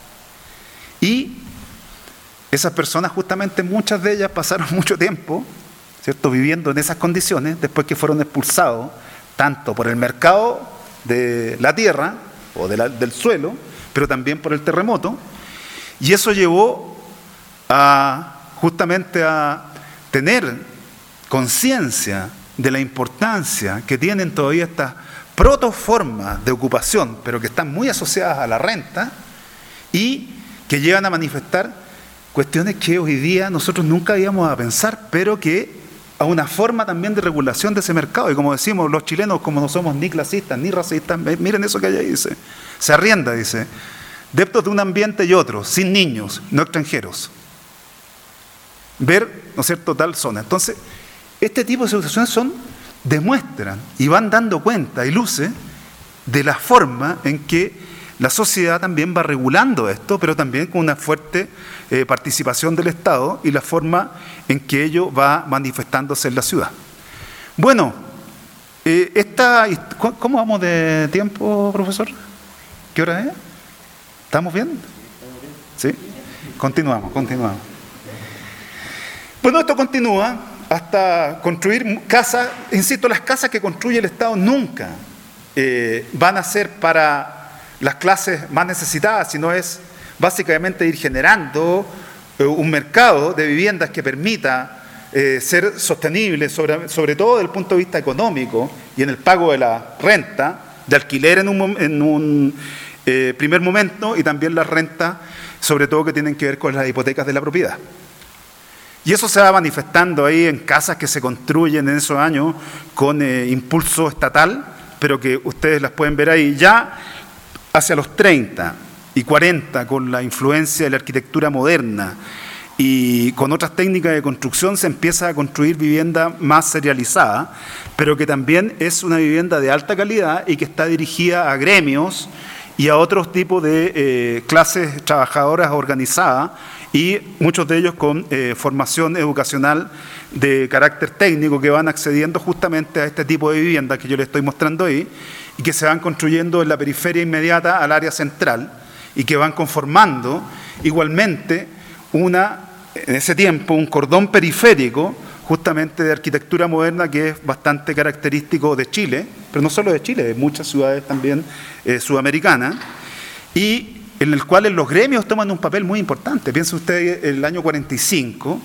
Y esas personas, justamente muchas de ellas pasaron mucho tiempo, ¿cierto?, viviendo en esas condiciones, después que fueron expulsados tanto por el mercado de la tierra o de la, del suelo, pero también por el terremoto. Y eso llevó a justamente a tener conciencia de la importancia que tienen todavía estas protoformas de ocupación, pero que están muy asociadas a la renta y que llegan a manifestar cuestiones que hoy día nosotros nunca íbamos a pensar, pero que a una forma también de regulación de ese mercado. Y como decimos, los chilenos, como no somos ni clasistas ni racistas, miren eso que hay ahí, dice, se arrienda, dice, deptos de un ambiente y otro, sin niños, no extranjeros. Ver, ¿no es cierto?, tal zona. Entonces, este tipo de situaciones son, demuestran y van dando cuenta y luces de la forma en que la sociedad también va regulando esto, pero también con una fuerte eh, participación del Estado y la forma en que ello va manifestándose en la ciudad. Bueno, eh, esta, ¿cómo vamos de tiempo, profesor? ¿Qué hora es? ¿Estamos bien? ¿Sí? Continuamos, continuamos. Bueno, esto continúa hasta construir casas. Insisto, las casas que construye el Estado nunca eh, van a ser para las clases más necesitadas, sino es básicamente ir generando eh, un mercado de viviendas que permita eh, ser sostenible, sobre, sobre todo desde el punto de vista económico y en el pago de la renta, de alquiler en un, en un eh, primer momento, y también la renta, sobre todo que tienen que ver con las hipotecas de la propiedad. Y eso se va manifestando ahí en casas que se construyen en esos años con eh, impulso estatal, pero que ustedes las pueden ver ahí ya hacia los treinta y cuarenta, con la influencia de la arquitectura moderna y con otras técnicas de construcción, se empieza a construir vivienda más serializada, pero que también es una vivienda de alta calidad y que está dirigida a gremios y a otros tipos de eh, clases trabajadoras organizadas, y muchos de ellos con eh, formación educacional de carácter técnico, que van accediendo justamente a este tipo de viviendas que yo les estoy mostrando ahí, y que se van construyendo en la periferia inmediata al área central, y que van conformando igualmente una, en ese tiempo, un cordón periférico justamente de arquitectura moderna que es bastante característico de Chile, pero no solo de Chile, de muchas ciudades también eh, sudamericanas, y en el cual los gremios toman un papel muy importante. Piensa usted, el año cuarenta y cinco,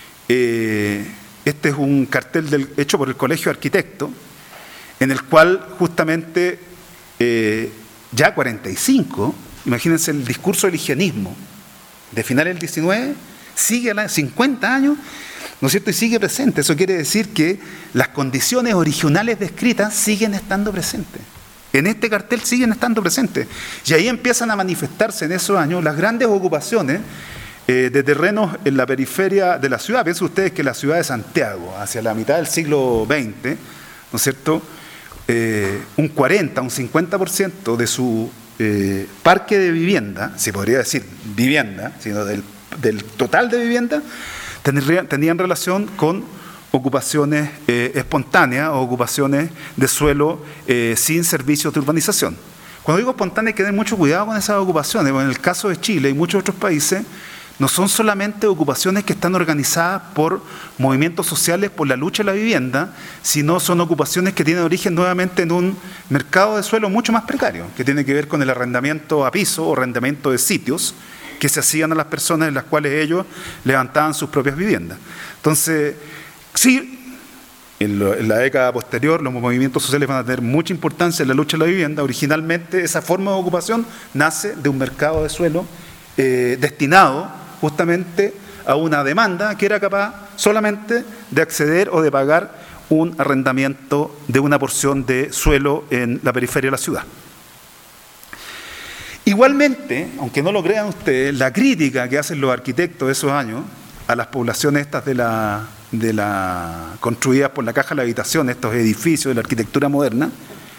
eh, este es un cartel del, hecho por el Colegio de Arquitectos, en el cual justamente eh, ya cuarenta y cinco, imagínense el discurso del higienismo de finales del diecinueve, sigue a cincuenta años, ¿no es cierto?, y sigue presente. Eso quiere decir que las condiciones originales descritas siguen estando presentes. En este cartel siguen estando presentes. Y ahí empiezan a manifestarse en esos años las grandes ocupaciones eh, de terrenos en la periferia de la ciudad. Piensen ustedes que la ciudad de Santiago, hacia la mitad del siglo veinte, ¿no es cierto?, eh, un cuarenta, un cincuenta por ciento de su eh, parque de vivienda, se podría decir vivienda, sino del, del total de vivienda, tendrían, tenían relación con ocupaciones eh, espontáneas o ocupaciones de suelo eh, sin servicios de urbanización. Cuando digo espontánea hay que tener mucho cuidado con esas ocupaciones, porque en el caso de Chile y muchos otros países no son solamente ocupaciones que están organizadas por movimientos sociales por la lucha de la vivienda, sino son ocupaciones que tienen origen nuevamente en un mercado de suelo mucho más precario, que tiene que ver con el arrendamiento a piso o arrendamiento de sitios que se hacían a las personas en las cuales ellos levantaban sus propias viviendas. Entonces, sí, en, lo, en la década posterior los movimientos sociales van a tener mucha importancia en la lucha de la vivienda. Originalmente esa forma de ocupación nace de un mercado de suelo eh, destinado justamente a una demanda que era capaz solamente de acceder o de pagar un arrendamiento de una porción de suelo en la periferia de la ciudad. Igualmente, aunque no lo crean ustedes, la crítica que hacen los arquitectos de esos años a las poblaciones estas de la, de la construidas por la Caja de la Habitación, estos edificios de la arquitectura moderna,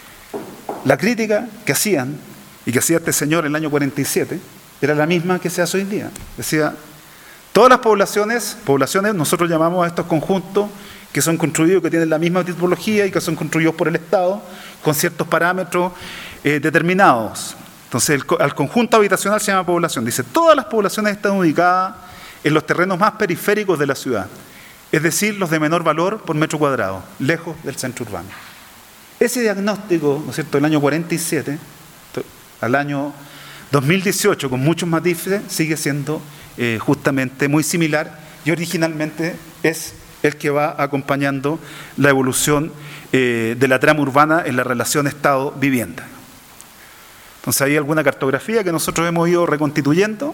la crítica que hacían y que hacía este señor en el año cuarenta y siete era la misma que se hace hoy en día. Decía, todas las poblaciones, poblaciones nosotros llamamos a estos conjuntos que son construidos, que tienen la misma tipología y que son construidos por el Estado con ciertos parámetros eh, determinados. Entonces, el, al conjunto habitacional se llama población. Dice, todas las poblaciones están ubicadas en los terrenos más periféricos de la ciudad, es decir, los de menor valor por metro cuadrado, lejos del centro urbano. Ese diagnóstico, ¿no es cierto?, del año cuarenta y siete al año dos mil dieciocho, con muchos matices, sigue siendo eh, justamente muy similar y originalmente es el que va acompañando la evolución eh, de la trama urbana en la relación Estado-vivienda. Entonces hay alguna cartografía que nosotros hemos ido reconstituyendo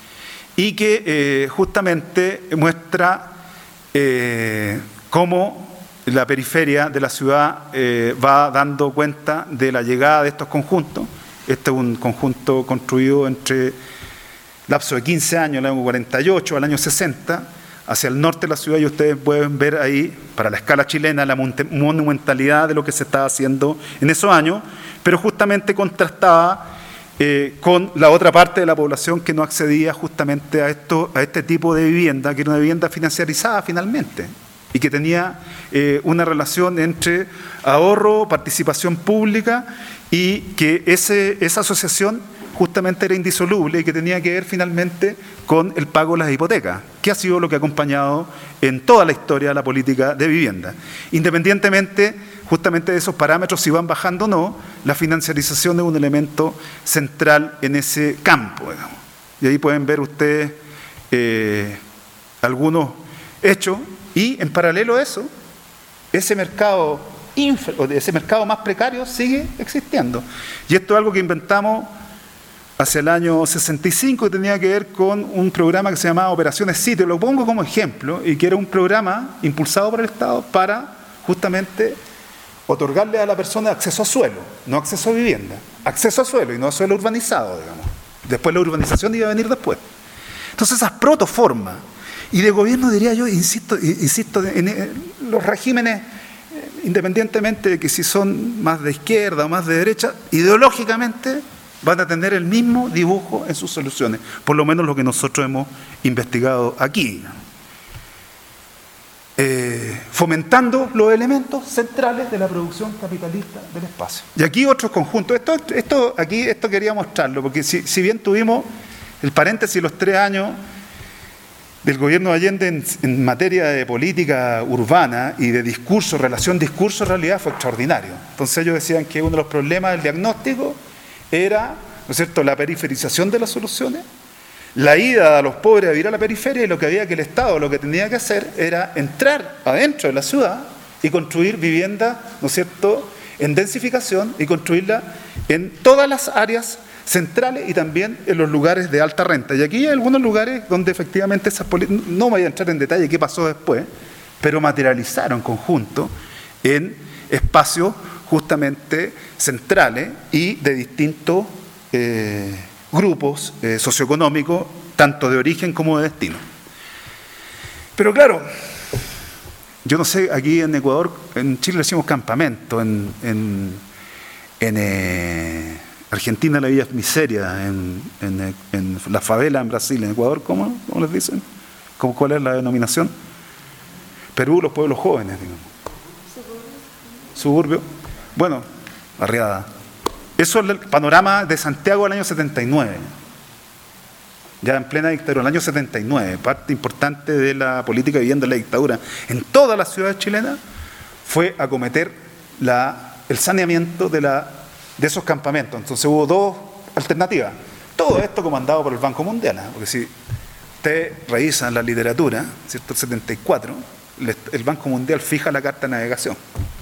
y que eh, justamente muestra eh, cómo la periferia de la ciudad eh, va dando cuenta de la llegada de estos conjuntos. Este es un conjunto construido entre lapso de quince años, el año cuarenta y ocho al año sesenta, hacia el norte de la ciudad, y ustedes pueden ver ahí, para la escala chilena, la monumentalidad de lo que se estaba haciendo en esos años, pero justamente contrastaba eh, con la otra parte de la población que no accedía justamente a, esto, a este tipo de vivienda, que era una vivienda financiarizada finalmente, y que tenía eh, una relación entre ahorro, participación pública, y que ese, esa asociación justamente era indisoluble y que tenía que ver finalmente con el pago de las hipotecas, que ha sido lo que ha acompañado en toda la historia de la política de vivienda. Independientemente justamente de esos parámetros, si van bajando o no, la financiarización es un elemento central en ese campo, digamos. Y ahí pueden ver ustedes eh, algunos hechos, y en paralelo a eso, ese mercado, ese mercado más precario sigue existiendo. Y esto es algo que inventamos hacia el año sesenta y cinco, y tenía que ver con un programa que se llamaba Operaciones Sitio. Lo pongo como ejemplo, y que era un programa impulsado por el Estado para justamente otorgarle a la persona acceso a suelo, no acceso a vivienda, acceso a suelo y no a suelo urbanizado, digamos. Después la urbanización iba a venir después. Entonces esas protoformas, y de gobierno diría yo, insisto, insisto en, en los regímenes, independientemente de que si son más de izquierda o más de derecha, ideológicamente van a tener el mismo dibujo en sus soluciones, por lo menos lo que nosotros hemos investigado aquí. Eh, fomentando los elementos centrales de la producción capitalista del espacio. Y aquí otros conjuntos. Esto, esto, aquí, esto quería mostrarlo, porque si, si bien tuvimos el paréntesis de los tres años del gobierno de Allende en, en materia de política urbana y de discurso, relación discurso-realidad, fue extraordinario. Entonces ellos decían que uno de los problemas del diagnóstico era, ¿no es cierto?, la periferización de las soluciones, la ida a los pobres a vivir a la periferia, y lo que había que el Estado lo que tenía que hacer era entrar adentro de la ciudad y construir vivienda, ¿no es cierto?, en densificación, y construirla en todas las áreas centrales y también en los lugares de alta renta. Y aquí hay algunos lugares donde efectivamente esas políticas, no voy a entrar en detalle qué pasó después, pero materializaron conjunto en espacios justamente centrales y de distintos eh, grupos eh, socioeconómicos, tanto de origen como de destino. Pero claro, yo no sé, aquí en Ecuador, en Chile le decimos campamento, en, en, en eh, Argentina la vida es miseria, en, en, en la favela en Brasil, en Ecuador, ¿cómo, cómo les dicen? ¿Cómo, ¿Cuál es la denominación? Perú, los pueblos jóvenes, digamos. Suburbio. Bueno, arriada. Eso es el panorama de Santiago del año setenta y nueve. Ya en plena dictadura, el año setenta y nueve, parte importante de la política de vivienda de la dictadura en todas las ciudades chilenas fue acometer la, el saneamiento de, la, de esos campamentos. Entonces hubo dos alternativas. Todo esto comandado por el Banco Mundial, ¿eh? Porque si ustedes revisan la literatura, ¿cierto?, el setenta y cuatro, el Banco Mundial fija la carta de navegación.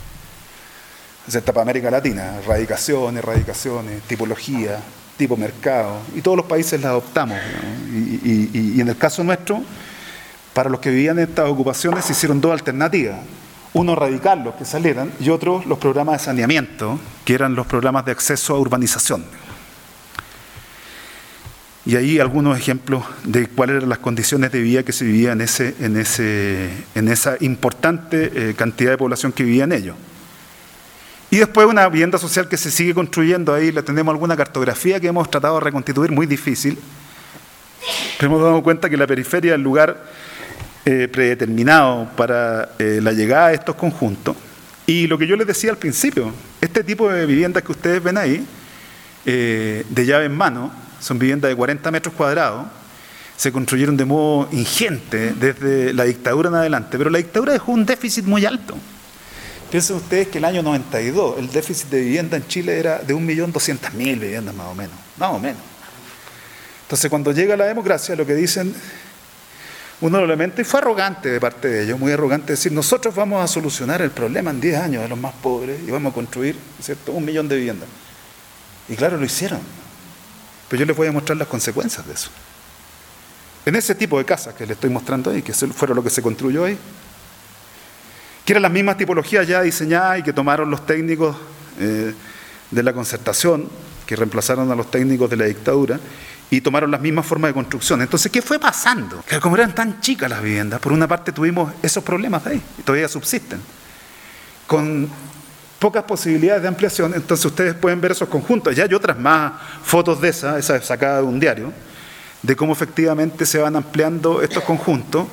Es esta para América Latina, erradicaciones, erradicaciones, tipología, tipo mercado, y todos los países la adoptamos, ¿no? y, y, y en el caso nuestro, para los que vivían en estas ocupaciones se hicieron dos alternativas. Uno, erradicar los que salieran, y otro, los programas de saneamiento, que eran los programas de acceso a urbanización. Y ahí algunos ejemplos de cuáles eran las condiciones de vida que se vivía en, ese, en, ese, en esa importante eh, cantidad de población que vivía en ellos. Y después una vivienda social que se sigue construyendo, ahí le tenemos alguna cartografía que hemos tratado de reconstituir, muy difícil, pero hemos dado cuenta que la periferia es el lugar eh, predeterminado para eh, la llegada de estos conjuntos. Y lo que yo les decía al principio, este tipo de viviendas que ustedes ven ahí, eh, de llave en mano, son viviendas de cuarenta metros cuadrados, se construyeron de modo ingente desde la dictadura en adelante, pero la dictadura dejó un déficit muy alto. Piensen ustedes que el año noventa y dos el déficit de vivienda en Chile era de un millón doscientas mil viviendas más o menos, más o menos. Entonces cuando llega la democracia lo que dicen, uno lo lamenta y fue arrogante de parte de ellos, muy arrogante decir nosotros vamos a solucionar el problema en diez años de los más pobres y vamos a construir, ¿cierto?, un millón de viviendas. Y claro, lo hicieron. Pero yo les voy a mostrar las consecuencias de eso. En ese tipo de casas que les estoy mostrando ahí, que fueron lo que se construyó ahí, que eran las mismas tipologías ya diseñadas y que tomaron los técnicos eh, de la concertación, que reemplazaron a los técnicos de la dictadura, y tomaron las mismas formas de construcción. Entonces, ¿qué fue pasando? Que como eran tan chicas las viviendas, por una parte tuvimos esos problemas de ahí, y todavía subsisten, con pocas posibilidades de ampliación. Entonces ustedes pueden ver esos conjuntos. Ya hay otras más fotos de esas, esa sacada de un diario, de cómo efectivamente se van ampliando estos conjuntos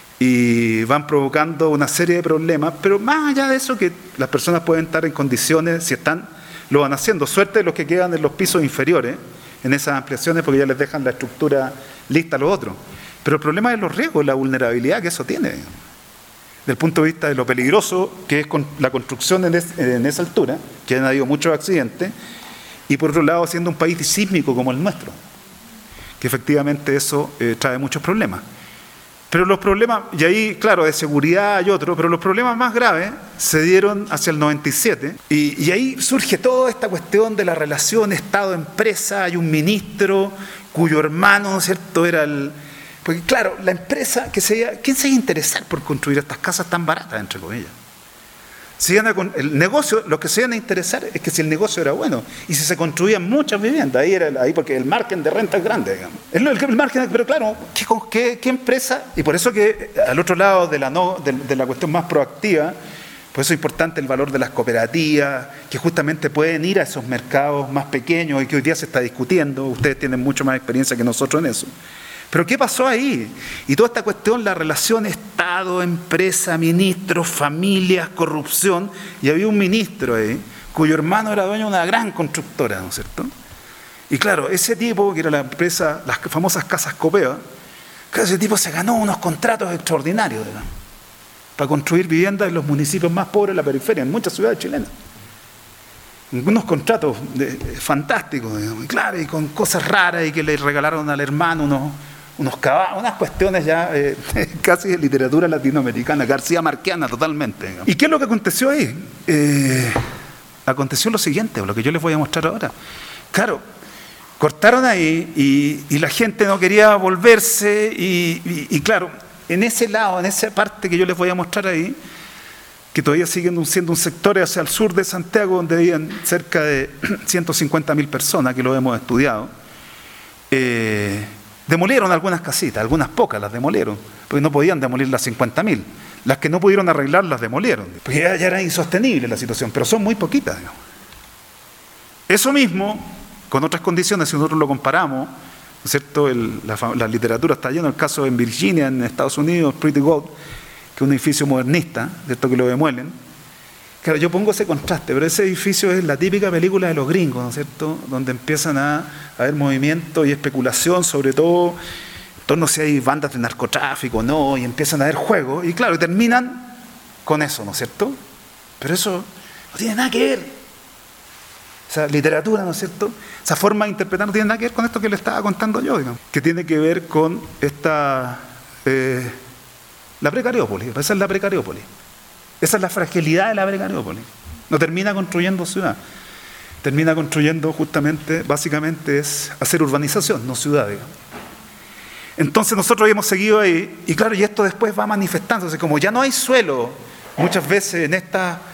y van provocando una serie de problemas, pero más allá de eso, que las personas pueden estar en condiciones, si están, lo van haciendo. Suerte de los que quedan en los pisos inferiores, en esas ampliaciones, porque ya les dejan la estructura lista a los otros. Pero el problema es los riesgos, la vulnerabilidad que eso tiene, desde el punto de vista de lo peligroso que es con la construcción en, es, en esa altura, que han habido muchos accidentes, y por otro lado siendo un país sísmico como el nuestro, que efectivamente eso eh, trae muchos problemas. Pero los problemas, y ahí claro, de seguridad hay otro, pero los problemas más graves se dieron hacia el noventa y siete, y, y ahí surge toda esta cuestión de la relación Estado-empresa. Hay un ministro cuyo hermano, ¿no es cierto?, era el... Porque claro, la empresa, que se, ¿quién se iba a interesar por construir estas casas tan baratas, entre comillas? Si iban a, el negocio, lo que se iban a interesar es que si el negocio era bueno y si se construían muchas viviendas, ahí era ahí porque el margen de renta es grande, digamos. El, el, el margen, pero claro, ¿qué, qué, ¿qué empresa? Y por eso que al otro lado de la, no, de, de la cuestión más proactiva, por eso es importante el valor de las cooperativas, que justamente pueden ir a esos mercados más pequeños y que hoy día se está discutiendo. Ustedes tienen mucho más experiencia que nosotros en eso. Pero ¿qué pasó ahí? Y toda esta cuestión, la relación Estado, empresa, ministros, familias, corrupción, y había un ministro ahí, cuyo hermano era dueño de una gran constructora, ¿no es cierto? Y claro, ese tipo, que era la empresa, las famosas casas Copea, ese tipo se ganó unos contratos extraordinarios, digamos, para construir viviendas en los municipios más pobres de la periferia, en muchas ciudades chilenas. Unos contratos de, fantásticos, digamos, y claro, y con cosas raras, y que le regalaron al hermano unos... unos caballos, unas cuestiones ya eh, casi de literatura latinoamericana, García Marquiana totalmente, digamos. ¿Y qué es lo que aconteció ahí? Eh, aconteció lo siguiente, lo que yo les voy a mostrar ahora. Claro, cortaron ahí y, y la gente no quería volverse y, y, y claro, en ese lado, en esa parte que yo les voy a mostrar ahí, que todavía siguen siendo un sector hacia el sur de Santiago, donde vivían cerca de ciento cincuenta mil personas, que lo hemos estudiado, eh, demolieron algunas casitas, algunas pocas las demolieron, porque no podían demolir las cincuenta mil. Las que no pudieron arreglar las demolieron, porque ya, ya era insostenible la situación, pero son muy poquitas, digamos. Eso mismo, con otras condiciones, si nosotros lo comparamos, ¿no es cierto? El, la, la literatura está llena, el caso en Virginia, en Estados Unidos, Pretty Gold, que es un edificio modernista, ¿cierto?, que lo demuelen. Claro, yo pongo ese contraste, pero ese edificio es la típica película de los gringos, ¿no es cierto?, donde empiezan a, a haber movimiento y especulación, sobre todo en torno a si hay bandas de narcotráfico o no, y empiezan a haber juegos, y claro, y terminan con eso, ¿no es cierto? Pero eso no tiene nada que ver. Esa literatura, ¿no es cierto?, esa forma de interpretar no tiene nada que ver con esto que le estaba contando yo, digamos, que tiene que ver con esta, eh, la precariópolis. Esa es la precariópolis. Esa es la fragilidad de la precariópolis. No termina construyendo ciudad. Termina construyendo justamente, básicamente es hacer urbanización, no ciudad, digamos. Entonces nosotros hemos seguido ahí, y claro, y esto después va manifestándose, como ya no hay suelo, muchas veces en estas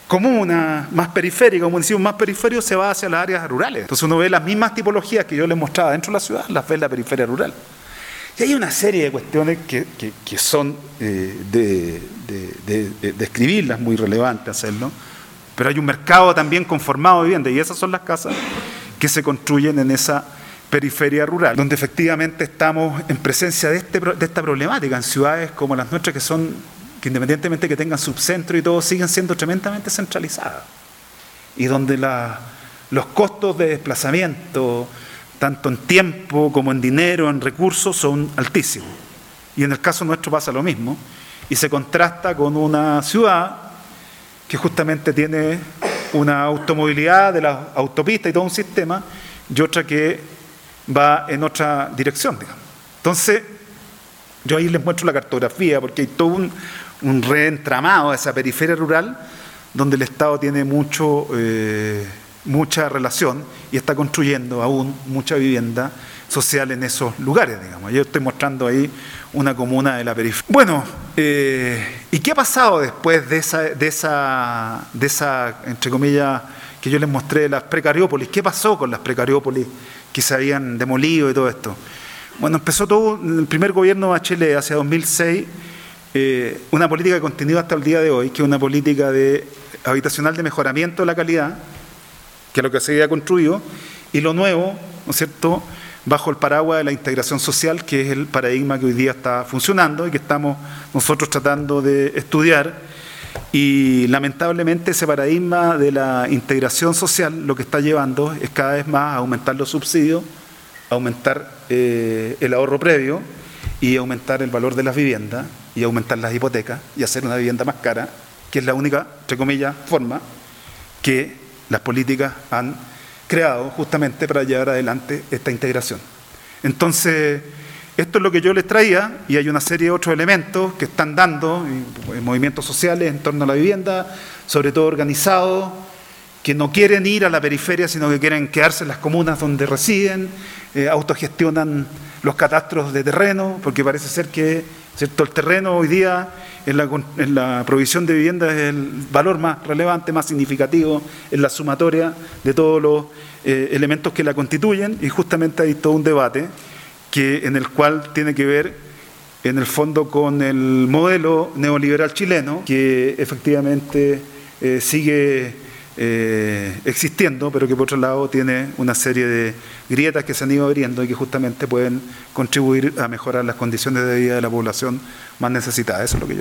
comuna más periférica, un municipio más periférico, se va hacia las áreas rurales. Entonces uno ve las mismas tipologías que yo les mostraba dentro de la ciudad, las ve en la periferia rural. Y hay una serie de cuestiones que, que, que son eh, de, de, de, de, de escribirlas, muy relevante hacerlo, pero hay un mercado también conformado de vivienda, y esas son las casas que se construyen en esa periferia rural, donde efectivamente estamos en presencia de, este, de esta problemática en ciudades como las nuestras, que son, que independientemente que tengan subcentro y todo, siguen siendo tremendamente centralizadas, y donde la, los costos de desplazamiento, tanto en tiempo como en dinero, en recursos, son altísimos. Y en el caso nuestro pasa lo mismo, y se contrasta con una ciudad que justamente tiene una automovilidad de la autopista y todo un sistema, y otra que va en otra dirección, digamos. Entonces, yo ahí les muestro la cartografía, porque hay todo un, un reentramado de esa periferia rural, donde el Estado tiene mucho... Eh, mucha relación y está construyendo aún mucha vivienda social en esos lugares, digamos. Yo estoy mostrando ahí una comuna de la periferia. Bueno, eh, ¿y qué ha pasado después de esa, de esa, de esa, entre comillas, que yo les mostré, las precariópolis? ¿Qué pasó con las precariópolis que se habían demolido y todo esto? Bueno, empezó todo en el primer gobierno de Bachelet, hacia dos mil seis, eh, una política que continúa hasta el día de hoy, que es una política de, habitacional de mejoramiento de la calidad, que es lo que se había construido, y lo nuevo, ¿no es cierto?, bajo el paraguas de la integración social, que es el paradigma que hoy día está funcionando y que estamos nosotros tratando de estudiar. Y lamentablemente ese paradigma de la integración social lo que está llevando es cada vez más a aumentar los subsidios, a aumentar eh, el ahorro previo y aumentar el valor de las viviendas y aumentar las hipotecas y hacer una vivienda más cara, que es la única, entre comillas, forma que las políticas han creado justamente para llevar adelante esta integración. Entonces, esto es lo que yo les traía, y hay una serie de otros elementos que están dando en movimientos sociales en torno a la vivienda, sobre todo organizados, que no quieren ir a la periferia, sino que quieren quedarse en las comunas donde residen, eh, autogestionan los catastros de terreno, porque parece ser que, ¿cierto?, el terreno hoy día en la, en la provisión de vivienda es el valor más relevante, más significativo, en la sumatoria de todos los eh, elementos que la constituyen, y justamente hay todo un debate que, en el cual tiene que ver en el fondo con el modelo neoliberal chileno, que efectivamente eh, sigue Eh, existiendo, pero que por otro lado tiene una serie de grietas que se han ido abriendo y que justamente pueden contribuir a mejorar las condiciones de vida de la población más necesitada. Eso es lo que yo